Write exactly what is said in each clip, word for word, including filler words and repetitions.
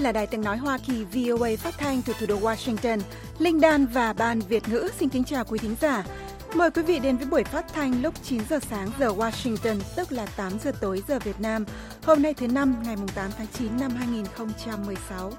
là Đài Tiếng nói Hoa Kỳ vê o a phát thanh từ thủ đô Washington. Linh Đan và Ban Việt ngữ xin kính chào quý thính giả. Mời quý vị đến với buổi phát thanh lúc chín giờ sáng giờ Washington, tức là tám giờ tối giờ Việt Nam. Hôm nay thứ Năm, ngày tám tháng chín năm hai nghìn không trăm mười sáu.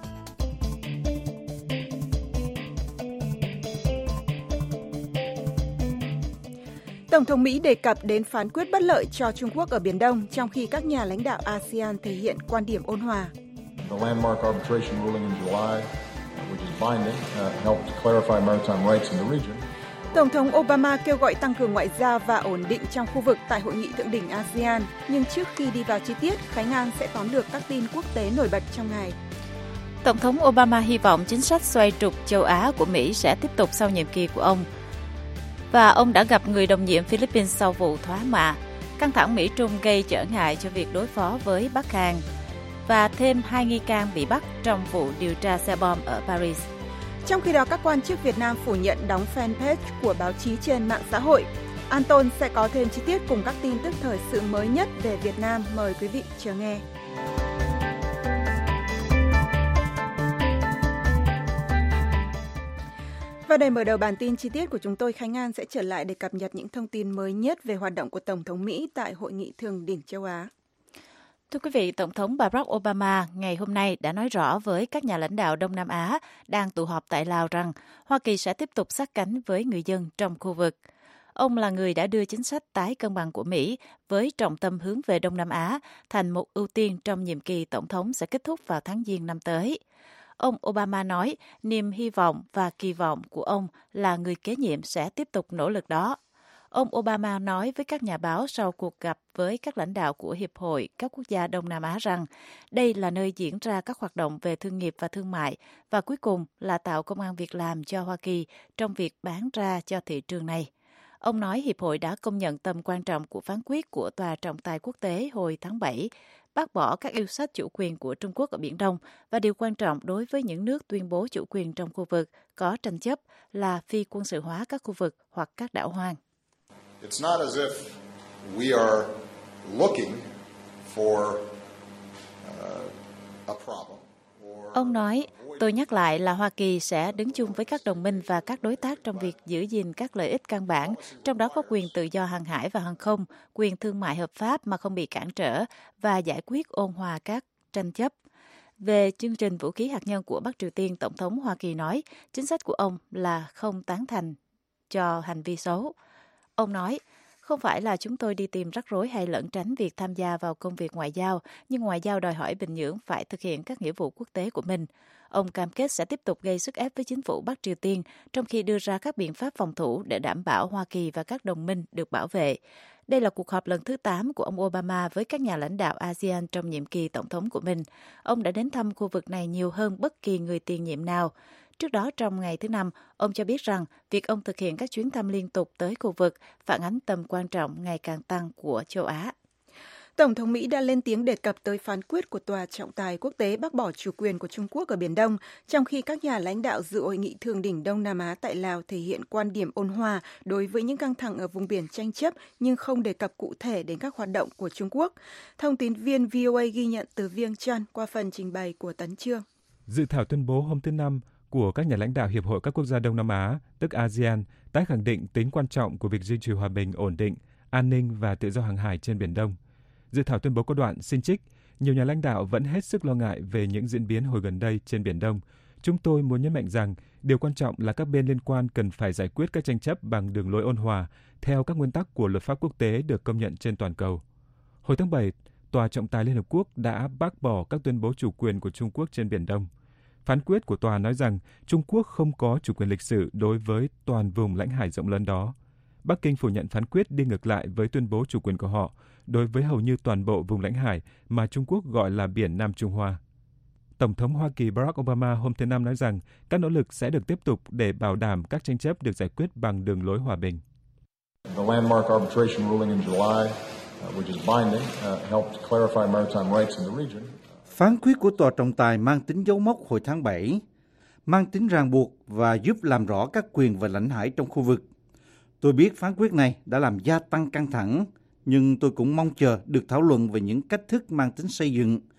Tổng thống Mỹ đề cập đến phán quyết bất lợi cho Trung Quốc ở Biển Đông, trong khi các nhà lãnh đạo a sê an thể hiện quan điểm ôn hòa. The landmark arbitration ruling in July, which is binding, uh, helped clarify maritime rights in the region. Tổng thống Obama kêu gọi tăng cường ngoại giao và ổn định trong khu vực tại hội nghị thượng đỉnh a sê an. Nhưng trước khi đi vào chi tiết, Khánh An sẽ tóm lược các tin quốc tế nổi bật trong ngày. Tổng thống Obama hy vọng chính sách xoay trục châu Á của Mỹ sẽ tiếp tục sau nhiệm kỳ của ông. Và ông đã gặp người đồng nhiệm Philippines sau vụ thoá mạ. Căng thẳng Mỹ-Trung gây trở ngại cho việc đối phó với Bắc Hàn. Và thêm hai nghi can bị bắt trong vụ điều tra xe bom ở Paris. Trong khi đó, các quan chức Việt Nam phủ nhận đóng fanpage của báo chí trên mạng xã hội. Anton sẽ có thêm chi tiết cùng các tin tức thời sự mới nhất về Việt Nam. Mời quý vị chờ nghe. Và để mở đầu bản tin chi tiết của chúng tôi, Khánh An sẽ trở lại để cập nhật những thông tin mới nhất về hoạt động của Tổng thống Mỹ tại Hội nghị Thượng đỉnh châu Á. Thưa quý vị, Tổng thống Barack Obama ngày hôm nay đã nói rõ với các nhà lãnh đạo Đông Nam Á đang tụ họp tại Lào rằng Hoa Kỳ sẽ tiếp tục sát cánh với người dân trong khu vực. Ông là người đã đưa chính sách tái cân bằng của Mỹ với trọng tâm hướng về Đông Nam Á thành một ưu tiên trong nhiệm kỳ Tổng thống sẽ kết thúc vào tháng Giêng năm tới. Ông Obama nói niềm hy vọng và kỳ vọng của ông là người kế nhiệm sẽ tiếp tục nỗ lực đó. Ông Obama nói với các nhà báo sau cuộc gặp với các lãnh đạo của Hiệp hội các quốc gia Đông Nam Á rằng đây là nơi diễn ra các hoạt động về thương nghiệp và thương mại và cuối cùng là tạo công ăn việc làm cho Hoa Kỳ trong việc bán ra cho thị trường này. Ông nói Hiệp hội đã công nhận tầm quan trọng của phán quyết của Tòa trọng tài quốc tế hồi tháng bảy, bác bỏ các yêu sách chủ quyền của Trung Quốc ở Biển Đông và điều quan trọng đối với những nước tuyên bố chủ quyền trong khu vực có tranh chấp là phi quân sự hóa các khu vực hoặc các đảo hoang. It's not as if we are looking for uh, a problem. Ông nói, tôi nhắc lại là Hoa Kỳ sẽ đứng chung với các đồng minh và các đối tác trong việc giữ gìn các lợi ích căn bản, trong đó có quyền tự do hàng hải và hàng không, quyền thương mại hợp pháp mà không bị cản trở và giải quyết ôn hòa các tranh chấp. Về chương trình vũ khí hạt nhân của Bắc Triều Tiên, Tổng thống Hoa Kỳ nói chính sách của ông là không tán thành cho hành vi xấu. Ông nói, không phải là chúng tôi đi tìm rắc rối hay lẩn tránh việc tham gia vào công việc ngoại giao, nhưng ngoại giao đòi hỏi Bình Nhưỡng phải thực hiện các nghĩa vụ quốc tế của mình. Ông cam kết sẽ tiếp tục gây sức ép với chính phủ Bắc Triều Tiên, trong khi đưa ra các biện pháp phòng thủ để đảm bảo Hoa Kỳ và các đồng minh được bảo vệ. Đây là cuộc họp lần thứ tám của ông Obama với các nhà lãnh đạo a sê an trong nhiệm kỳ tổng thống của mình. Ông đã đến thăm khu vực này nhiều hơn bất kỳ người tiền nhiệm nào. Trước đó, trong ngày thứ Năm, ông cho biết rằng việc ông thực hiện các chuyến thăm liên tục tới khu vực phản ánh tầm quan trọng ngày càng tăng của châu Á. Tổng thống Mỹ đã lên tiếng đề cập tới phán quyết của Tòa trọng tài quốc tế bác bỏ chủ quyền của Trung Quốc ở Biển Đông, trong khi các nhà lãnh đạo dự hội nghị thượng đỉnh Đông Nam Á tại Lào thể hiện quan điểm ôn hòa đối với những căng thẳng ở vùng biển tranh chấp nhưng không đề cập cụ thể đến các hoạt động của Trung Quốc. Thông tín viên vê o a ghi nhận từ Viêng Chăn qua phần trình bày của Tấn Chương. Dự thảo tuyên bố hôm thứ Năm của các nhà lãnh đạo Hiệp hội các quốc gia Đông Nam Á, tức a sê an, tái khẳng định tính quan trọng của việc duy trì hòa bình, ổn định, an ninh và tự do hàng hải trên Biển Đông. Dự thảo tuyên bố có đoạn xin trích, nhiều nhà lãnh đạo vẫn hết sức lo ngại về những diễn biến hồi gần đây trên Biển Đông. Chúng tôi muốn nhấn mạnh rằng điều quan trọng là các bên liên quan cần phải giải quyết các tranh chấp bằng đường lối ôn hòa, theo các nguyên tắc của luật pháp quốc tế được công nhận trên toàn cầu. Hồi tháng bảy, Tòa trọng tài Liên Hợp Quốc đã bác bỏ các tuyên bố chủ quyền của Trung Quốc trên Biển Đông. Phán quyết của tòa nói rằng Trung Quốc không có chủ quyền lịch sử đối với toàn vùng lãnh hải rộng lớn đó. Bắc Kinh phủ nhận phán quyết đi ngược lại với tuyên bố chủ quyền của họ đối với hầu như toàn bộ vùng lãnh hải mà Trung Quốc gọi là Biển Nam Trung Hoa. Tổng thống Hoa Kỳ Barack Obama hôm thứ Năm nói rằng các nỗ lực sẽ được tiếp tục để bảo đảm các tranh chấp được giải quyết bằng đường lối hòa bình. The landmark arbitration ruling in July, which is binding, helped clarify maritime rights in the region. Phán quyết của Tòa trọng tài mang tính dấu mốc hồi tháng bảy, mang tính ràng buộc và giúp làm rõ các quyền và lãnh hải trong khu vực. Tôi biết phán quyết này đã làm gia tăng căng thẳng, nhưng tôi cũng mong chờ được thảo luận về những cách thức mang tính xây dựng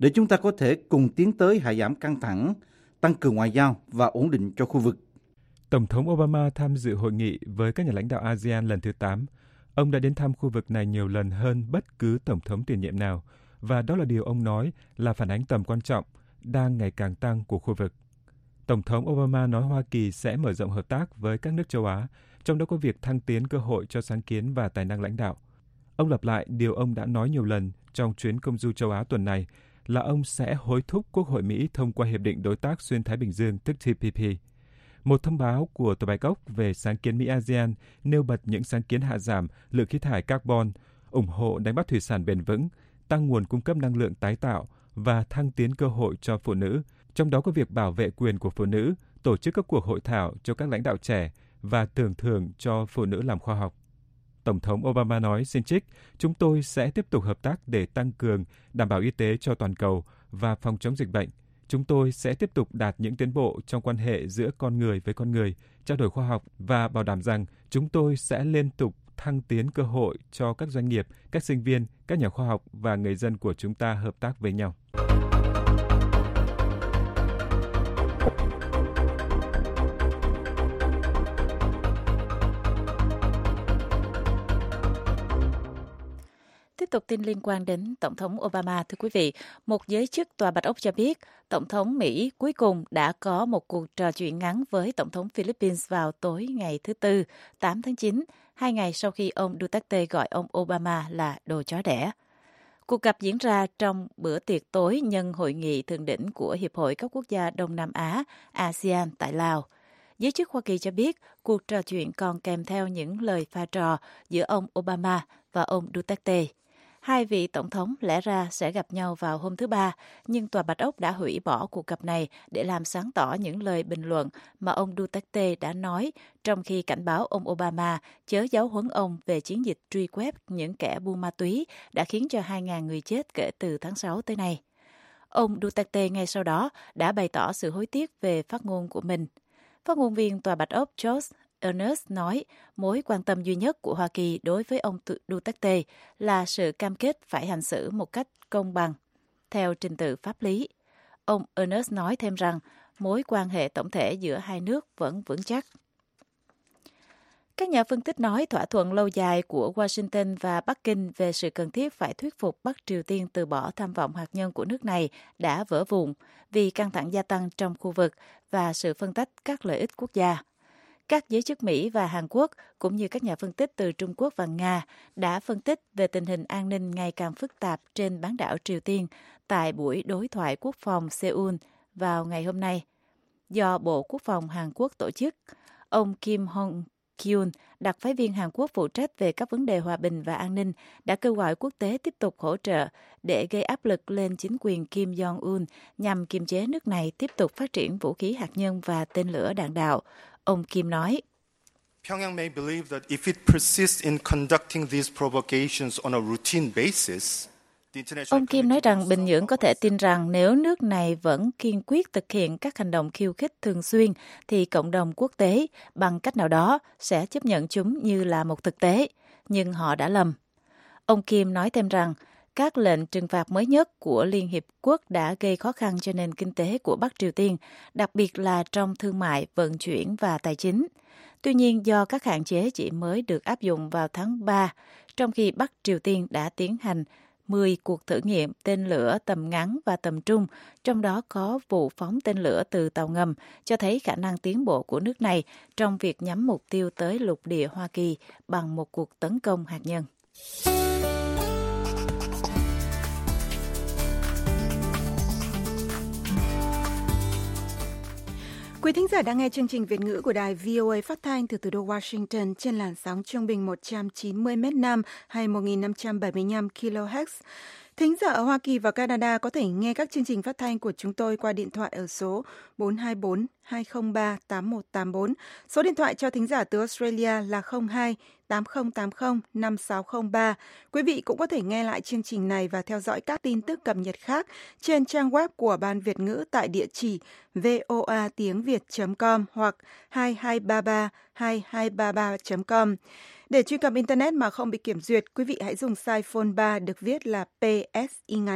để chúng ta có thể cùng tiến tới hạ giảm căng thẳng, tăng cường ngoại giao và ổn định cho khu vực. Tổng thống Obama tham dự hội nghị với các nhà lãnh đạo a sê an lần thứ tám. Ông đã đến thăm khu vực này nhiều lần hơn bất cứ tổng thống tiền nhiệm nào, và đó là điều ông nói là phản ánh tầm quan trọng đang ngày càng tăng của khu vực. Tổng thống Obama nói Hoa Kỳ sẽ mở rộng hợp tác với các nước châu Á, trong đó có việc thăng tiến cơ hội cho sáng kiến và tài năng lãnh đạo. Ông lặp lại điều ông đã nói nhiều lần trong chuyến công du châu Á tuần này là ông sẽ hối thúc Quốc hội Mỹ thông qua Hiệp định Đối tác Xuyên Thái Bình Dương, tức T P P. Một thông báo của Tòa Bạch Ốc về sáng kiến Mỹ-a sê an nêu bật những sáng kiến hạ giảm lượng khí thải carbon, ủng hộ đánh bắt thủy sản bền vững, tăng nguồn cung cấp năng lượng tái tạo và thăng tiến cơ hội cho phụ nữ, trong đó có việc bảo vệ quyền của phụ nữ, tổ chức các cuộc hội thảo cho các lãnh đạo trẻ và tưởng thưởng cho phụ nữ làm khoa học. Tổng thống Obama nói, xin trích, chúng tôi sẽ tiếp tục hợp tác để tăng cường đảm bảo y tế cho toàn cầu và phòng chống dịch bệnh. Chúng tôi sẽ tiếp tục đạt những tiến bộ trong quan hệ giữa con người với con người, trao đổi khoa học và bảo đảm rằng chúng tôi sẽ liên tục thăng tiến cơ hội cho các doanh nghiệp, các sinh viên, các nhà khoa học và người dân của chúng ta hợp tác với nhau. Tiếp tục tin liên quan đến Tổng thống Obama, thưa quý vị, một giới chức Tòa Bạch Ốc cho biết Tổng thống Mỹ cuối cùng đã có một cuộc trò chuyện ngắn với Tổng thống Philippines vào tối ngày thứ Tư, tám tháng chín, hai ngày sau khi ông Duterte gọi ông Obama là đồ chó đẻ. Cuộc gặp diễn ra trong bữa tiệc tối nhân hội nghị thượng đỉnh của Hiệp hội các quốc gia Đông Nam Á, a sê an tại Lào. Giới chức Hoa Kỳ cho biết cuộc trò chuyện còn kèm theo những lời pha trò giữa ông Obama và ông Duterte. Hai vị tổng thống lẽ ra sẽ gặp nhau vào hôm thứ Ba, nhưng Tòa Bạch Ốc đã hủy bỏ cuộc gặp này để làm sáng tỏ những lời bình luận mà ông Duterte đã nói, trong khi cảnh báo ông Obama chớ giáo huấn ông về chiến dịch truy quét những kẻ buôn ma túy đã khiến cho hai nghìn người chết kể từ tháng sáu tới nay. Ông Duterte ngay sau đó đã bày tỏ sự hối tiếc về phát ngôn của mình. Phát ngôn viên Tòa Bạch Ốc George Ernest nói mối quan tâm duy nhất của Hoa Kỳ đối với ông Duterte là sự cam kết phải hành xử một cách công bằng, theo trình tự pháp lý. Ông Ernest nói thêm rằng mối quan hệ tổng thể giữa hai nước vẫn vững chắc. Các nhà phân tích nói thỏa thuận lâu dài của Washington và Bắc Kinh về sự cần thiết phải thuyết phục Bắc Triều Tiên từ bỏ tham vọng hạt nhân của nước này đã vỡ vụn vì căng thẳng gia tăng trong khu vực và sự phân tách các lợi ích quốc gia. Các giới chức Mỹ và Hàn Quốc, cũng như các nhà phân tích từ Trung Quốc và Nga, đã phân tích về tình hình an ninh ngày càng phức tạp trên bán đảo Triều Tiên tại buổi đối thoại quốc phòng Seoul vào ngày hôm nay, do Bộ Quốc phòng Hàn Quốc tổ chức. Ông Kim Hong-kyun, đặc phái viên Hàn Quốc phụ trách về các vấn đề hòa bình và an ninh, đã kêu gọi quốc tế tiếp tục hỗ trợ để gây áp lực lên chính quyền Kim Jong-un nhằm kiềm chế nước này tiếp tục phát triển vũ khí hạt nhân và tên lửa đạn đạo. Ông Kim nói, Pyongyang may believe that if it persists in conducting these provocations on a routine basis, Ông Kim nói rằng Bình Nhưỡng có thể tin rằng nếu nước này vẫn kiên quyết thực hiện các hành động khiêu khích thường xuyên, thì cộng đồng quốc tế bằng cách nào đó sẽ chấp nhận chúng như là một thực tế, nhưng họ đã lầm. Ông Kim nói thêm rằng các lệnh trừng phạt mới nhất của Liên Hiệp Quốc đã gây khó khăn cho nền kinh tế của Bắc Triều Tiên, đặc biệt là trong thương mại, vận chuyển và tài chính. Tuy nhiên, do các hạn chế chỉ mới được áp dụng vào tháng ba, trong khi Bắc Triều Tiên đã tiến hành mười cuộc thử nghiệm tên lửa tầm ngắn và tầm trung, trong đó có vụ phóng tên lửa từ tàu ngầm, cho thấy khả năng tiến bộ của nước này trong việc nhắm mục tiêu tới lục địa Hoa Kỳ bằng một cuộc tấn công hạt nhân. Quý thính giả đang nghe chương trình Việt ngữ của đài vê o a phát thanh từ thủ đô Washington trên làn sóng trung bình một trăm chín mươi mét nam hay một nghìn năm trăm bảy mươi lăm ki lô héc. Thính giả ở Hoa Kỳ và Canada có thể nghe các chương trình phát thanh của chúng tôi qua điện thoại ở số bốn hai bốn hai không ba tám một tám bốn. Số điện thoại cho thính giả từ Australia là không hai tám không tám không năm sáu không ba. Quý vị cũng có thể nghe lại chương trình này và theo dõi các tin tức cập nhật khác trên trang web của Ban Việt ngữ tại địa chỉ voa tiếng việt chấm com hoặc hai hai ba ba hai hai ba ba chấm com. Để truy cập Internet mà không bị kiểm duyệt, quý vị hãy dùng size phone ba được viết là pê ét y ngắn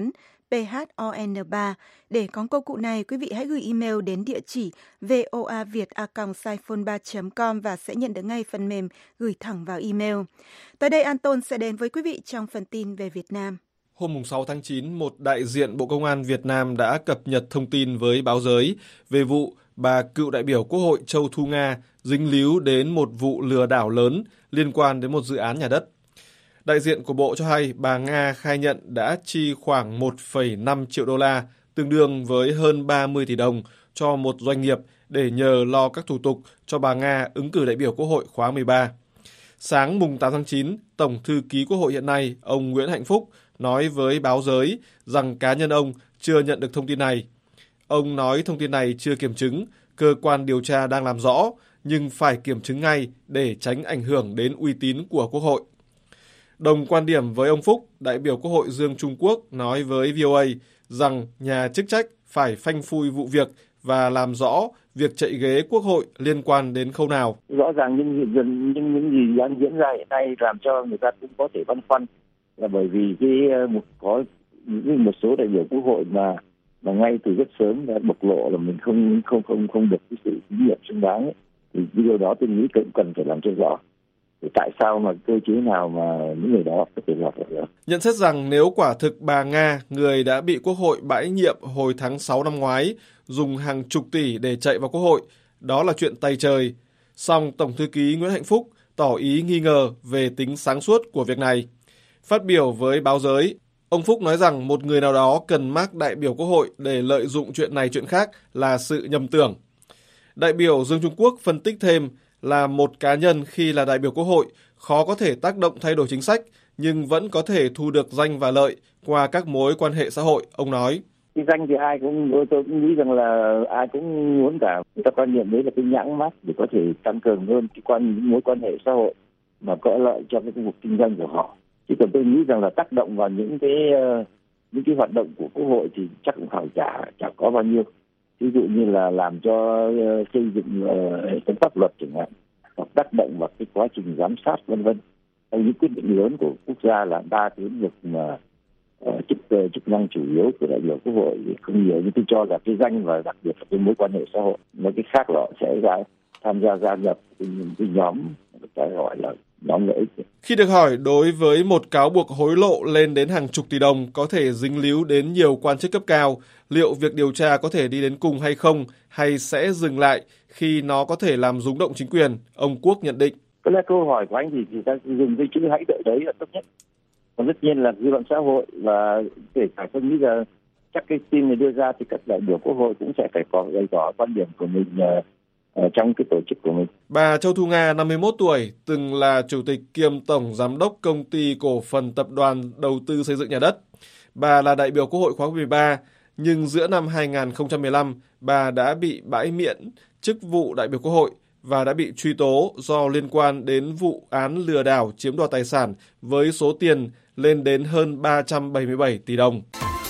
P H O N ba. Để có câu cụ này, quý vị hãy gửi email đến địa chỉ voaviet a còng saiphone ba chấm com và sẽ nhận được ngay phần mềm gửi thẳng vào email. Tới đây Anton sẽ đến với quý vị trong phần tin về Việt Nam. Hôm sáu tháng chín, một đại diện Bộ Công an Việt Nam đã cập nhật thông tin với báo giới về vụ bà cựu đại biểu Quốc hội Châu Thu Nga dính líu đến một vụ lừa đảo lớn liên quan đến một dự án nhà đất. Đại diện của Bộ cho hay bà Nga khai nhận đã chi khoảng một phẩy năm triệu đô la, tương đương với hơn ba mươi tỷ đồng, cho một doanh nghiệp để nhờ lo các thủ tục cho bà Nga ứng cử đại biểu Quốc hội khóa mười ba. Sáng mùng tám tháng chín, Tổng thư ký Quốc hội hiện nay, ông Nguyễn Hạnh Phúc, nói với báo giới rằng cá nhân ông chưa nhận được thông tin này. Ông nói thông tin này chưa kiểm chứng, cơ quan điều tra đang làm rõ, nhưng phải kiểm chứng ngay để tránh ảnh hưởng đến uy tín của Quốc hội. Đồng quan điểm với ông Phúc, đại biểu Quốc hội Dương Trung Quốc nói với vê o a rằng nhà chức trách phải phanh phui vụ việc và làm rõ việc chạy ghế Quốc hội liên quan đến khâu nào. Rõ ràng những, những, những, những gì đang diễn ra hiện nay làm cho người ta cũng có thể băn khoăn, là bởi vì cái một có những một số đại biểu Quốc hội mà mà ngay từ rất sớm đã bộc lộ là mình không không không không được cái sự tín nhiệm xứng đáng ấy. Thì điều đó tôi nghĩ cũng cần phải làm cho rõ. Thì tại sao mà cơ chế nào mà những người đó có thể lọt được? Nhận xét rằng nếu quả thực bà Nga, người đã bị Quốc hội bãi nhiệm hồi tháng sáu năm ngoái, dùng hàng chục tỷ để chạy vào Quốc hội, đó là chuyện tày trời. Song Tổng thư ký Nguyễn Hạnh Phúc tỏ ý nghi ngờ về tính sáng suốt của việc này. Phát biểu với báo giới, ông Phúc nói rằng một người nào đó cần mác đại biểu Quốc hội để lợi dụng chuyện này chuyện khác là sự nhầm tưởng. Đại biểu Dương Trung Quốc phân tích thêm là một cá nhân khi là đại biểu Quốc hội khó có thể tác động thay đổi chính sách, nhưng vẫn có thể thu được danh và lợi qua các mối quan hệ xã hội, ông nói. Cái danh thì ai cũng, tôi cũng nghĩ rằng là ai cũng muốn cả. Người ta quan niệm đấy là cái nhãn mác để có thể tăng cường hơn cái quan mối quan hệ xã hội mà có lợi cho cái cuộc kinh doanh của họ. Chứ còn tôi nghĩ rằng là tác động vào những cái những cái hoạt động của Quốc hội thì chắc cũng phải chả chả có bao nhiêu. Ví dụ như là làm cho xây dựng hệ thống pháp luật chẳng hạn, hoặc tác động vào cái quá trình giám sát vân vân. Những quyết định lớn của quốc gia là đa cái lĩnh vực mà uh, chức uh, chức năng chủ yếu của đại biểu Quốc hội thì không nhiều, nhưng tôi cho là cái danh và đặc biệt là cái mối quan hệ xã hội. Nói cái khác là họ sẽ ra tham gia gia nhập những cái nhóm cái gọi là nhóm lợi ích. Khi được hỏi đối với một cáo buộc hối lộ lên đến hàng chục tỷ đồng có thể dính líu đến nhiều quan chức cấp cao, liệu việc điều tra có thể đi đến cùng hay không, hay sẽ dừng lại khi nó có thể làm rúng động chính quyền, ông Quốc nhận định. Có lẽ câu hỏi của anh thì thì ta dùng cái chữ hãy đợi đấy là tốt nhất. Còn tất nhiên là dư luận xã hội và kể cả tôi nghĩ là chắc cái tin này đưa ra thì các đại biểu Quốc hội cũng sẽ phải có bày tỏ quan điểm của mình uh, uh, trong cái tổ chức của mình. Bà Châu Thu Nga, năm mươi mốt tuổi, từng là chủ tịch kiêm tổng giám đốc công ty cổ phần tập đoàn đầu tư xây dựng nhà đất. Bà là đại biểu Quốc hội khóa mười ba, nhưng giữa năm hai nghìn không trăm mười lăm, bà đã bị bãi miễn chức vụ đại biểu Quốc hội và đã bị truy tố do liên quan đến vụ án lừa đảo chiếm đoạt tài sản với số tiền lên đến hơn ba trăm bảy mươi bảy tỷ đồng.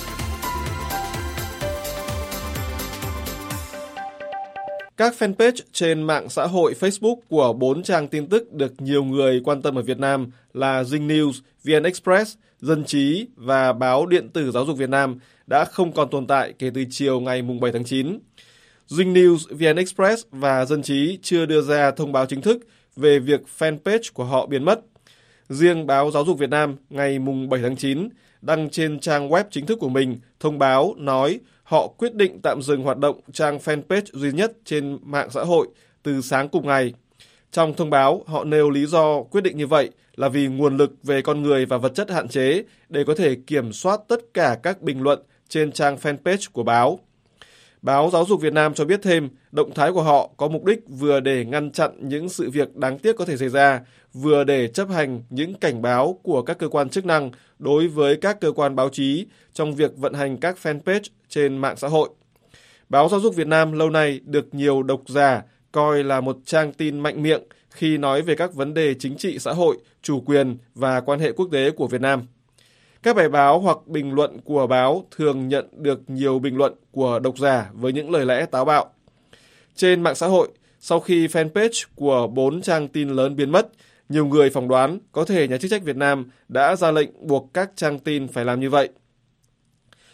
Các fanpage trên mạng xã hội Facebook của bốn trang tin tức được nhiều người quan tâm ở Việt Nam là Zing News, vê en Express, Dân trí và báo điện tử Giáo dục Việt Nam đã không còn tồn tại kể từ chiều ngày bảy tháng chín. Zing News, vê en Express và Dân trí chưa đưa ra thông báo chính thức về việc fanpage của họ biến mất. Riêng báo Giáo dục Việt Nam ngày bảy tháng chín đăng trên trang web chính thức của mình thông báo nói họ quyết định tạm dừng hoạt động trang fanpage duy nhất trên mạng xã hội từ sáng cùng ngày. Trong thông báo, họ nêu lý do quyết định như vậy là vì nguồn lực về con người và vật chất hạn chế để có thể kiểm soát tất cả các bình luận trên trang fanpage của báo. Báo Giáo dục Việt Nam cho biết thêm, động thái của họ có mục đích vừa để ngăn chặn những sự việc đáng tiếc có thể xảy ra, vừa để chấp hành những cảnh báo của các cơ quan chức năng đối với các cơ quan báo chí trong việc vận hành các fanpage trên mạng xã hội. Báo Giáo dục Việt Nam lâu nay được nhiều độc giả coi là một trang tin mạnh miệng khi nói về các vấn đề chính trị xã hội, chủ quyền và quan hệ quốc tế của Việt Nam. Các bài báo hoặc bình luận của báo thường nhận được nhiều bình luận của độc giả với những lời lẽ táo bạo. Trên mạng xã hội, sau khi fanpage của bốn trang tin lớn biến mất, nhiều người phỏng đoán có thể nhà chức trách Việt Nam đã ra lệnh buộc các trang tin phải làm như vậy.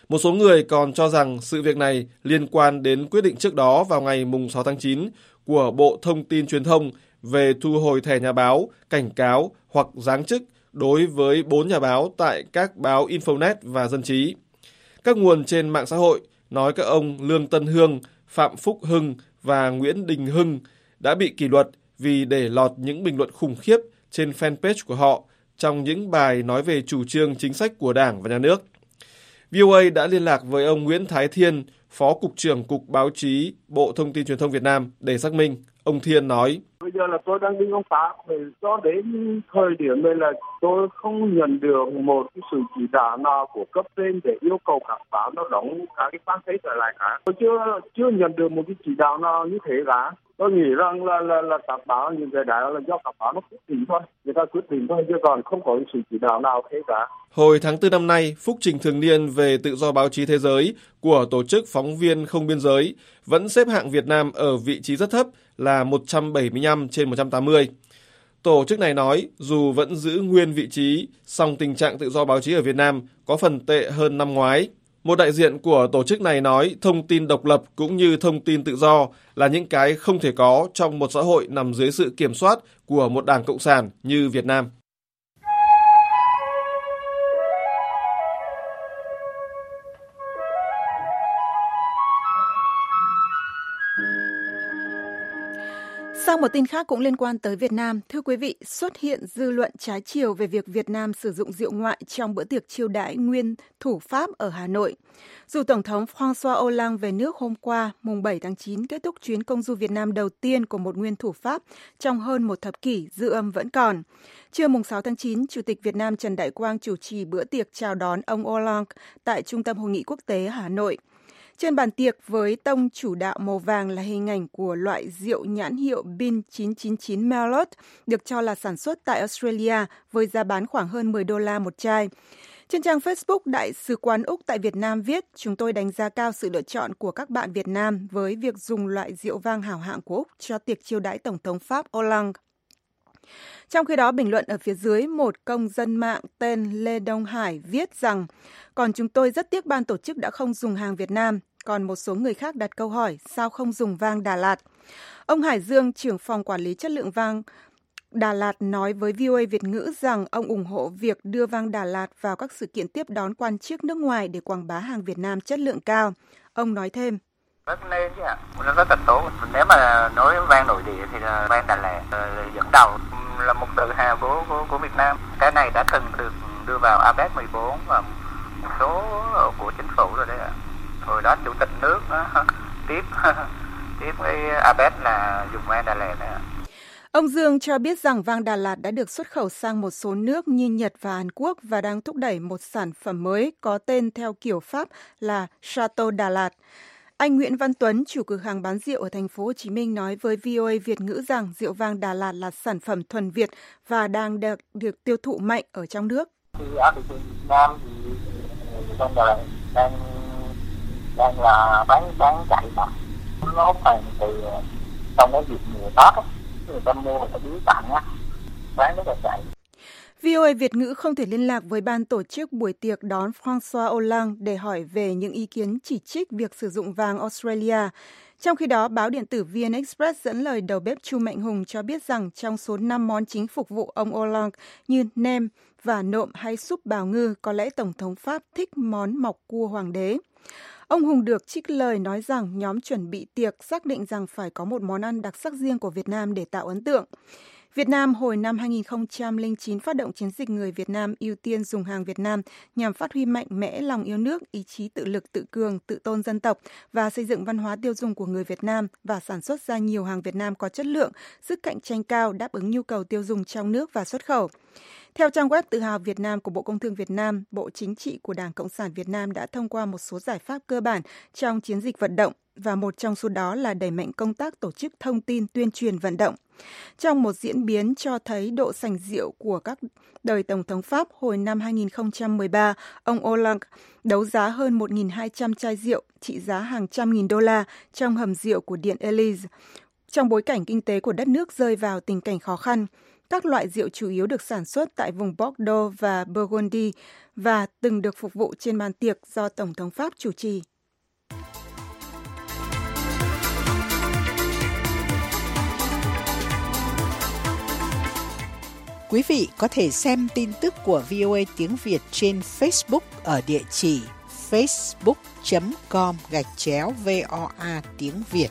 Một số người còn cho rằng sự việc này liên quan đến quyết định trước đó vào ngày sáu tháng chín của Bộ Thông tin Truyền thông về thu hồi thẻ nhà báo, cảnh cáo hoặc giáng chức đối với bốn nhà báo tại các báo Infonet và Dân trí. Các nguồn trên mạng xã hội nói các ông Lương Tân Hương, Phạm Phúc Hưng và Nguyễn Đình Hưng đã bị kỷ luật vì để lọt những bình luận khủng khiếp trên fanpage của họ trong những bài nói về chủ trương chính sách của Đảng và Nhà nước. vê o a đã liên lạc với ông Nguyễn Thái Thiên, Phó Cục trưởng Cục Báo chí Bộ Thông tin Truyền thông Việt Nam để xác minh. Ông Thiên nói: Bây giờ là tôi đang đi công tác, do đến thời điểm này là tôi không nhận được một cái sự chỉ đạo nào của cấp trên để yêu cầu các báo nó đóng các cái fanpage trở lại cả. Tôi chưa chưa nhận được một cái chỉ đạo nào như thế cả. Tôi nghĩ rằng là là là các báo những cái đó là do các báo nó quyết định thôi, người ta quyết định thôi chứ còn không có sự chỉ đạo nào thế cả. Hồi tháng tư năm nay, phúc trình thường niên về tự do báo chí thế giới của tổ chức Phóng viên Không Biên giới vẫn xếp hạng Việt Nam ở vị trí rất thấp là một trăm bảy mươi lăm trên một trăm tám mươi. Tổ chức này nói dù vẫn giữ nguyên vị trí, song tình trạng tự do báo chí ở Việt Nam có phần tệ hơn năm ngoái. Một đại diện của tổ chức này nói thông tin độc lập cũng như thông tin tự do là những cái không thể có trong một xã hội nằm dưới sự kiểm soát của một đảng cộng sản như Việt Nam. Sau một tin khác cũng liên quan tới Việt Nam, thưa quý vị, xuất hiện dư luận trái chiều về việc Việt Nam sử dụng rượu ngoại trong bữa tiệc chiêu đãi nguyên thủ Pháp ở Hà Nội. Dù Tổng thống François Hollande về nước hôm qua, mùng bảy tháng chín, kết thúc chuyến công du Việt Nam đầu tiên của một nguyên thủ Pháp trong hơn một thập kỷ, dư âm vẫn còn. Trưa mùng sáu tháng chín, Chủ tịch Việt Nam Trần Đại Quang chủ trì bữa tiệc chào đón ông Hollande tại Trung tâm Hội nghị Quốc tế Hà Nội. Trên bàn tiệc với tông chủ đạo màu vàng là hình ảnh của loại rượu nhãn hiệu Bin chín chín chín Merlot, được cho là sản xuất tại Australia với giá bán khoảng hơn mười đô la một chai. Trên trang Facebook, Đại sứ quán Úc tại Việt Nam viết: "Chúng tôi đánh giá cao sự lựa chọn của các bạn Việt Nam với việc dùng loại rượu vang hảo hạng của Úc cho tiệc chiêu đãi Tổng thống Pháp Hollande." Trong khi đó, bình luận ở phía dưới, một công dân mạng tên Lê Đông Hải viết rằng: "Còn chúng tôi rất tiếc ban tổ chức đã không dùng hàng Việt Nam." Còn một số người khác đặt câu hỏi sao không dùng vang Đà Lạt. Ông Hải Dương, trưởng phòng quản lý chất lượng vang Đà Lạt nói với vê o a Việt ngữ rằng ông ủng hộ việc đưa vang Đà Lạt vào các sự kiện tiếp đón quan chức nước ngoài để quảng bá hàng Việt Nam chất lượng cao. Ông nói thêm: Rất nên chứ ạ, nó rất là tốt. Nếu mà nói vang nội địa thì là vang Đà Lạt dẫn đầu, là một tự hào của, của, của Việt Nam. Cái này đã từng được đưa vào a pếc mười bốn và một số của chính phủ rồi đấy ạ. Hồi đó chủ tịch nước đó, tiếp tiếp với a pếc là dùng vang Đà Lạt đấy ạ. Ông Dương cho biết rằng vang Đà Lạt đã được xuất khẩu sang một số nước như Nhật và Hàn Quốc và đang thúc đẩy một sản phẩm mới có tên theo kiểu Pháp là Chateau Đà Lạt. Anh Nguyễn Văn Tuấn, chủ cửa hàng bán rượu ở thành phố Hồ Chí Minh nói với vê o a Việt ngữ rằng rượu vang Đà Lạt là sản phẩm thuần Việt và đang được, được tiêu thụ mạnh ở trong nước. Thì ở thị trường Việt Nam thì vang Đà Lạt đang đang là bán bán chạy mà nó toàn từ trong cái dịp mùa Tết á, người ta mua người ta biếu tặng á, bán rất là chạy. vê o a Việt ngữ không thể liên lạc với ban tổ chức buổi tiệc đón François Hollande để hỏi về những ý kiến chỉ trích việc sử dụng vàng Australia. Trong khi đó, báo điện tử vê en Express dẫn lời đầu bếp Chu Mạnh Hùng cho biết rằng trong số năm món chính phục vụ ông Hollande như nem và nộm hay súp bào ngư, có lẽ Tổng thống Pháp thích món mọc cua hoàng đế. Ông Hùng được trích lời nói rằng nhóm chuẩn bị tiệc xác định rằng phải có một món ăn đặc sắc riêng của Việt Nam để tạo ấn tượng. Việt Nam hồi năm hai nghìn không trăm lẻ chín phát động chiến dịch Người Việt Nam ưu tiên dùng hàng Việt Nam nhằm phát huy mạnh mẽ lòng yêu nước, ý chí tự lực tự cường, tự tôn dân tộc và xây dựng văn hóa tiêu dùng của người Việt Nam và sản xuất ra nhiều hàng Việt Nam có chất lượng, sức cạnh tranh cao, đáp ứng nhu cầu tiêu dùng trong nước và xuất khẩu. Theo trang web Tự hào Việt Nam của Bộ Công Thương Việt Nam, Bộ Chính trị của Đảng Cộng sản Việt Nam đã thông qua một số giải pháp cơ bản trong chiến dịch vận động, và một trong số đó là đẩy mạnh công tác tổ chức thông tin tuyên truyền vận động. Trong một diễn biến cho thấy độ sành rượu của các đời Tổng thống Pháp hồi năm hai nghìn không trăm mười ba, ông Hollande đấu giá hơn một nghìn hai trăm chai rượu trị giá hàng trăm nghìn đô la trong hầm rượu của Điện Élysée. Trong bối cảnh kinh tế của đất nước rơi vào tình cảnh khó khăn, các loại rượu chủ yếu được sản xuất tại vùng Bordeaux và Burgundy và từng được phục vụ trên bàn tiệc do Tổng thống Pháp chủ trì. Quý vị có thể xem tin tức của vê o a tiếng Việt trên Facebook ở địa chỉ facebook chấm com gạch chéo vê o a tiếng Việt.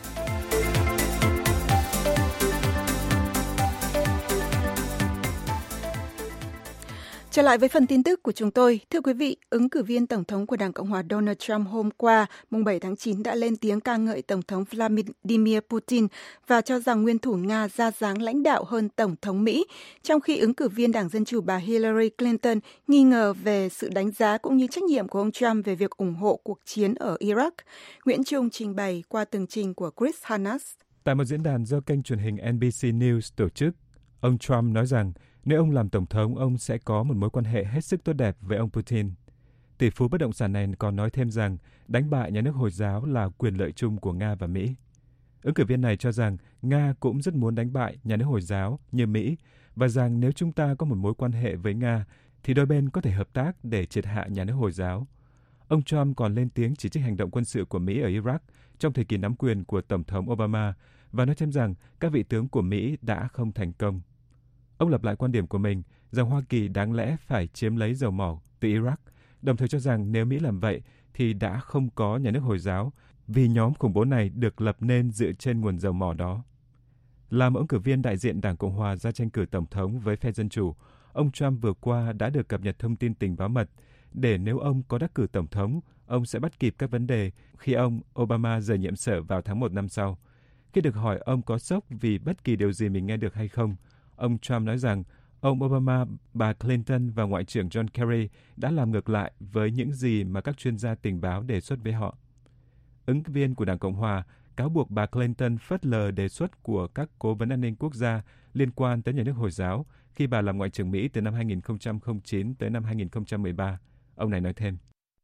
Trở lại với phần tin tức của chúng tôi. Thưa quý vị, ứng cử viên Tổng thống của Đảng Cộng hòa Donald Trump hôm qua, mùng bảy tháng chín đã lên tiếng ca ngợi Tổng thống Vladimir Putin và cho rằng nguyên thủ Nga ra dáng lãnh đạo hơn Tổng thống Mỹ, trong khi ứng cử viên Đảng Dân Chủ bà Hillary Clinton nghi ngờ về sự đánh giá cũng như trách nhiệm của ông Trump về việc ủng hộ cuộc chiến ở Iraq. Nguyễn Trung trình bày qua tường trình của Chris Hannas. Tại một diễn đàn do kênh truyền hình en bê xê News tổ chức, ông Trump nói rằng nếu ông làm Tổng thống, ông sẽ có một mối quan hệ hết sức tốt đẹp với ông Putin. Tỷ phú bất động sản này còn nói thêm rằng đánh bại nhà nước Hồi giáo là quyền lợi chung của Nga và Mỹ. Ứng cử viên này cho rằng Nga cũng rất muốn đánh bại nhà nước Hồi giáo như Mỹ và rằng nếu chúng ta có một mối quan hệ với Nga thì đôi bên có thể hợp tác để triệt hạ nhà nước Hồi giáo. Ông Trump còn lên tiếng chỉ trích hành động quân sự của Mỹ ở Iraq trong thời kỳ nắm quyền của Tổng thống Obama và nói thêm rằng các vị tướng của Mỹ đã không thành công. Ông lặp lại quan điểm của mình rằng Hoa Kỳ đáng lẽ phải chiếm lấy dầu mỏ từ Iraq, đồng thời cho rằng nếu Mỹ làm vậy thì đã không có nhà nước Hồi giáo vì nhóm khủng bố này được lập nên dựa trên nguồn dầu mỏ đó. Là một ứng cử viên đại diện Đảng Cộng hòa ra tranh cử Tổng thống với phe Dân Chủ, ông Trump vừa qua đã được cập nhật thông tin tình báo mật để nếu ông có đắc cử Tổng thống, ông sẽ bắt kịp các vấn đề khi ông Obama rời nhiệm sở vào tháng một năm sau. Khi được hỏi ông có sốc vì bất kỳ điều gì mình nghe được hay không, ông Trump nói rằng ông Obama, bà Clinton và Ngoại trưởng John Kerry đã làm ngược lại với những gì mà các chuyên gia tình báo đề xuất với họ. Ứng cử viên của Đảng Cộng hòa cáo buộc bà Clinton phớt lờ đề xuất của các cố vấn an ninh quốc gia liên quan tới nhà nước Hồi giáo khi bà làm Ngoại trưởng Mỹ từ năm hai nghìn không trăm lẻ chín tới năm hai nghìn không trăm mười ba. Ông này nói thêm.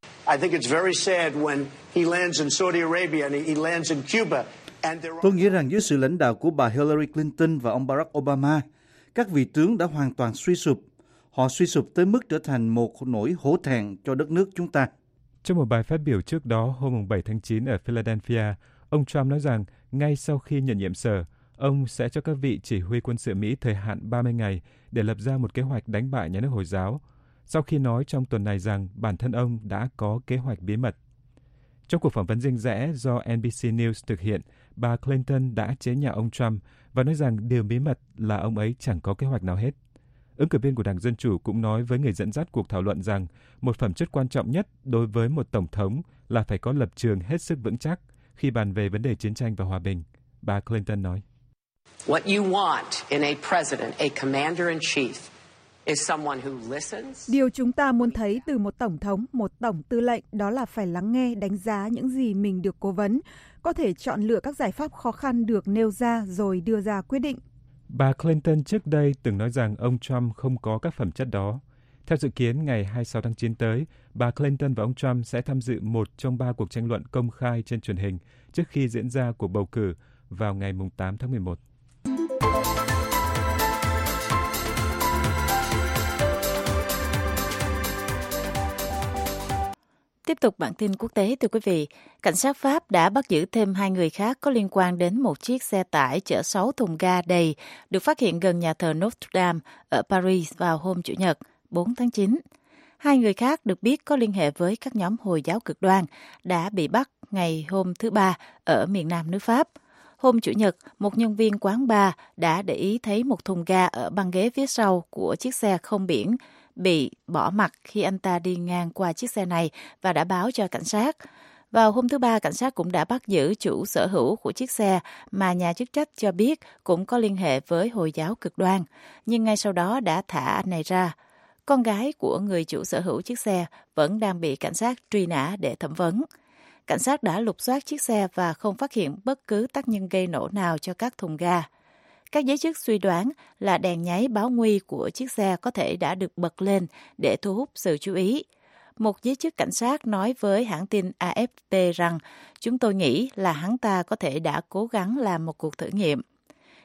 Tôi nghĩ rằng dưới sự lãnh đạo của bà Hillary Clinton và ông Barack Obama, các vị tướng đã hoàn toàn suy sụp. Họ suy sụp tới mức trở thành một nỗi hổ thẹn cho đất nước chúng ta. Trong một bài phát biểu trước đó hôm bảy tháng chín ở Philadelphia, ông Trump nói rằng ngay sau khi nhận nhiệm sở, ông sẽ cho các vị chỉ huy quân sự Mỹ thời hạn ba mươi ngày để lập ra một kế hoạch đánh bại nhà nước Hồi giáo, sau khi nói trong tuần này rằng bản thân ông đã có kế hoạch bí mật. Trong cuộc phỏng vấn riêng rẽ do en bê xê News thực hiện, bà Clinton đã chế nhạo ông Trump và nói rằng điều bí mật là ông ấy chẳng có kế hoạch nào hết. Ứng cử viên của Đảng Dân Chủ cũng nói với người dẫn dắt cuộc thảo luận rằng một phẩm chất quan trọng nhất đối với một tổng thống là phải có lập trường hết sức vững chắc khi bàn về vấn đề chiến tranh và hòa bình. Bà Clinton nói. What you want in a president, a commander-in-chief, điều chúng ta muốn thấy từ một tổng thống, một tổng tư lệnh đó là phải lắng nghe, đánh giá những gì mình được cố vấn, có thể chọn lựa các giải pháp khó khăn được nêu ra rồi đưa ra quyết định. Bà Clinton trước đây từng nói rằng ông Trump không có các phẩm chất đó. Theo dự kiến, ngày hai mươi sáu tháng chín tới, bà Clinton và ông Trump sẽ tham dự một trong ba cuộc tranh luận công khai trên truyền hình trước khi diễn ra cuộc bầu cử vào ngày tám tháng mười một. Tiếp tục bản tin quốc tế, thưa quý vị. Cảnh sát Pháp đã bắt giữ thêm hai người khác có liên quan đến một chiếc xe tải chở sáu thùng ga đầy được phát hiện gần nhà thờ Notre Dame ở Paris vào hôm Chủ nhật, bốn tháng chín. Hai người khác được biết có liên hệ với các nhóm Hồi giáo cực đoan đã bị bắt ngày hôm thứ Ba ở miền Nam nước Pháp. Hôm Chủ nhật, một nhân viên quán bar đã để ý thấy một thùng ga ở băng ghế phía sau của chiếc xe không biển bị bỏ mặc khi anh ta đi ngang qua chiếc xe này và đã báo cho cảnh sát. Vào hôm thứ Ba, cảnh sát cũng đã bắt giữ chủ sở hữu của chiếc xe mà nhà chức trách cho biết cũng có liên hệ với Hồi giáo cực đoan, nhưng ngay sau đó đã thả anh này ra. Con gái của người chủ sở hữu chiếc xe vẫn đang bị cảnh sát truy nã để thẩm vấn. Cảnh sát đã lục soát chiếc xe và không phát hiện bất cứ tác nhân gây nổ nào cho các thùng ga. Các giới chức suy đoán là đèn nháy báo nguy của chiếc xe có thể đã được bật lên để thu hút sự chú ý. Một giới chức cảnh sát nói với hãng tin a ép pê rằng chúng tôi nghĩ là hắn ta có thể đã cố gắng làm một cuộc thử nghiệm.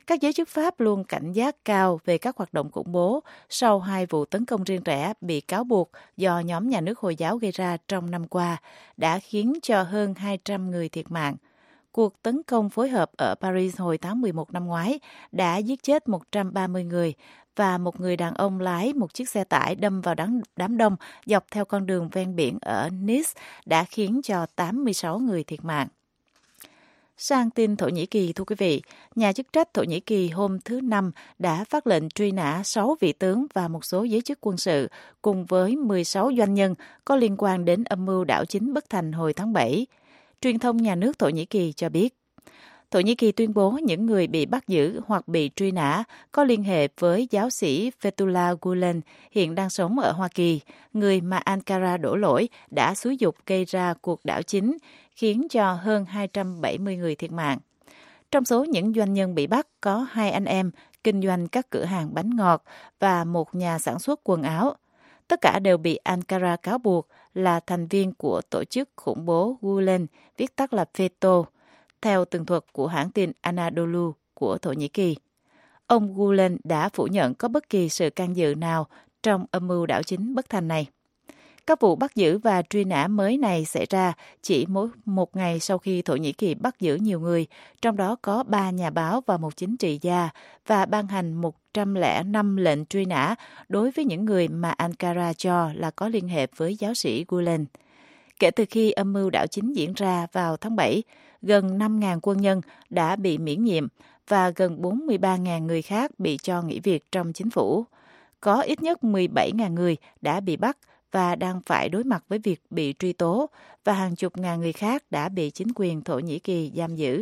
Các giới chức Pháp luôn cảnh giác cao về các hoạt động khủng bố sau hai vụ tấn công riêng rẽ bị cáo buộc do nhóm nhà nước Hồi giáo gây ra trong năm qua, đã khiến cho hơn hai trăm người thiệt mạng. Cuộc tấn công phối hợp ở Paris hồi tháng mười một năm ngoái đã giết chết một trăm ba mươi người và một người đàn ông lái một chiếc xe tải đâm vào đám, đám đông dọc theo con đường ven biển ở Nice đã khiến cho tám mươi sáu người thiệt mạng. Sang tin Thổ Nhĩ Kỳ, thưa quý vị, nhà chức trách Thổ Nhĩ Kỳ hôm thứ Năm đã phát lệnh truy nã sáu vị tướng và một số giới chức quân sự cùng với mười sáu doanh nhân có liên quan đến âm mưu đảo chính bất thành hồi tháng bảy. Truyền thông nhà nước Thổ Nhĩ Kỳ cho biết, Thổ Nhĩ Kỳ tuyên bố những người bị bắt giữ hoặc bị truy nã có liên hệ với giáo sĩ Fethullah Gulen hiện đang sống ở Hoa Kỳ, người mà Ankara đổ lỗi đã xúi giục gây ra cuộc đảo chính, khiến cho hơn hai trăm bảy mươi người thiệt mạng. Trong số những doanh nhân bị bắt có hai anh em kinh doanh các cửa hàng bánh ngọt và một nhà sản xuất quần áo. Tất cả đều bị Ankara cáo buộc là thành viên của tổ chức khủng bố Gulen, viết tắt là FETÖ, theo tường thuật của hãng tin Anadolu của Thổ Nhĩ Kỳ. Ông Gulen đã phủ nhận có bất kỳ sự can dự nào trong âm mưu đảo chính bất thành này. Các vụ bắt giữ và truy nã mới này xảy ra chỉ mỗi một ngày sau khi Thổ Nhĩ Kỳ bắt giữ nhiều người, trong đó có ba nhà báo và một chính trị gia, và ban hành một trăm lẻ năm lệnh truy nã đối với những người mà Ankara cho là có liên hệ với giáo sĩ Gulen. Kể từ khi âm mưu đảo chính diễn ra vào tháng bảy, gần năm nghìn quân nhân đã bị miễn nhiệm và gần bốn mươi ba nghìn người khác bị cho nghỉ việc trong chính phủ. Có ít nhất mười bảy nghìn người đã bị bắt và đang phải đối mặt với việc bị truy tố, và hàng chục ngàn người khác đã bị chính quyền Thổ Nhĩ Kỳ giam giữ.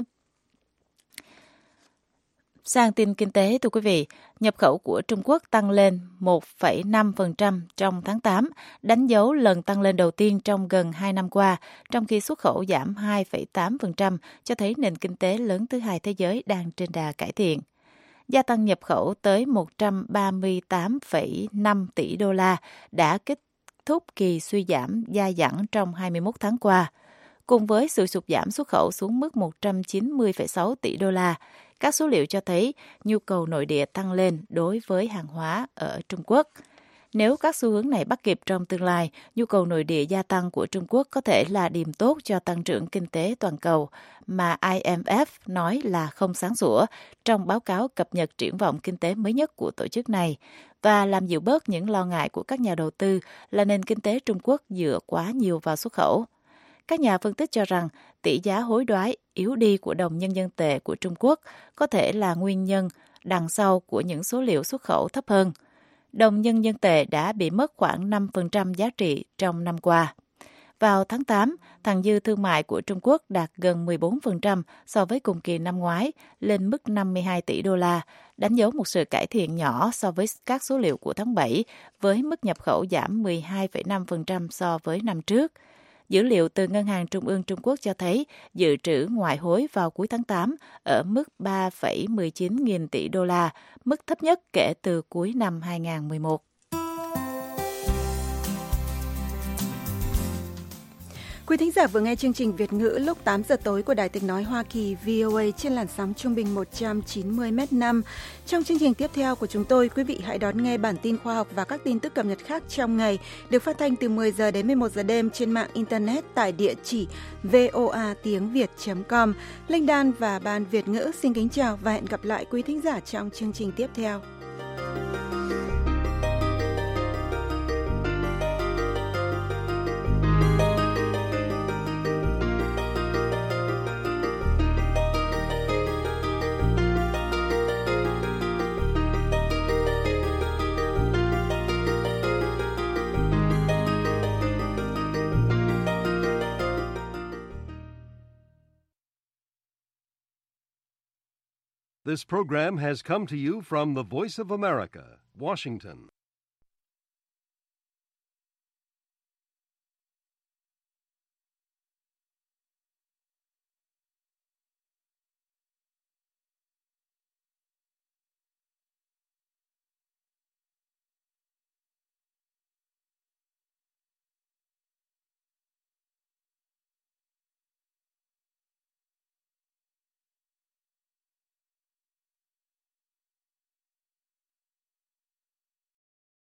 Sang tin kinh tế, thưa quý vị, nhập khẩu của Trung Quốc tăng lên một phẩy năm phần trăm trong tháng tám, đánh dấu lần tăng lên đầu tiên trong gần hai năm qua, trong khi xuất khẩu giảm hai phẩy tám phần trăm, cho thấy nền kinh tế lớn thứ hai thế giới đang trên đà cải thiện. Gia tăng nhập khẩu tới một trăm ba mươi tám phẩy năm tỷ đô la đã kết thúc kỳ suy giảm dai dẳng trong hai mươi mốt tháng qua. Cùng với sự sụt giảm xuất khẩu xuống mức một trăm chín mươi phẩy sáu tỷ đô la, các số liệu cho thấy nhu cầu nội địa tăng lên đối với hàng hóa ở Trung Quốc. Nếu các xu hướng này bắt kịp trong tương lai, nhu cầu nội địa gia tăng của Trung Quốc có thể là điểm tốt cho tăng trưởng kinh tế toàn cầu, mà I M F nói là không sáng sủa trong báo cáo cập nhật triển vọng kinh tế mới nhất của tổ chức này, và làm dịu bớt những lo ngại của các nhà đầu tư là nền kinh tế Trung Quốc dựa quá nhiều vào xuất khẩu. Các nhà phân tích cho rằng tỷ giá hối đoái yếu đi của đồng nhân dân tệ của Trung Quốc có thể là nguyên nhân đằng sau của những số liệu xuất khẩu thấp hơn. Đồng nhân dân tệ đã bị mất khoảng năm phần trăm giá trị trong năm qua. Vào tháng tám, thặng dư thương mại của Trung Quốc đạt gần mười bốn phần trăm so với cùng kỳ năm ngoái, lên mức năm mươi hai tỷ đô la, đánh dấu một sự cải thiện nhỏ so với các số liệu của tháng bảy, với mức nhập khẩu giảm mười hai phẩy năm phần trăm so với năm trước. Dữ liệu từ Ngân hàng Trung ương Trung Quốc cho thấy dự trữ ngoại hối vào cuối tháng tám ở mức ba phẩy mười chín nghìn tỷ đô la, mức thấp nhất kể từ cuối năm hai nghìn không trăm mười một. Quý thính giả vừa nghe chương trình Việt ngữ lúc tám giờ tối của Đài Tiếng nói Hoa Kỳ V O A trên làn sóng trung bình một trăm chín mươi mét năm. Trong chương trình tiếp theo của chúng tôi, quý vị hãy đón nghe bản tin khoa học và các tin tức cập nhật khác trong ngày, được phát thanh từ mười giờ đến mười một giờ đêm trên mạng Internet tại địa chỉ voa tiếng việt chấm com. Linh Đan và Ban Việt ngữ xin kính chào và hẹn gặp lại quý thính giả trong chương trình tiếp theo. This program has come to you from the Voice of America, Washington.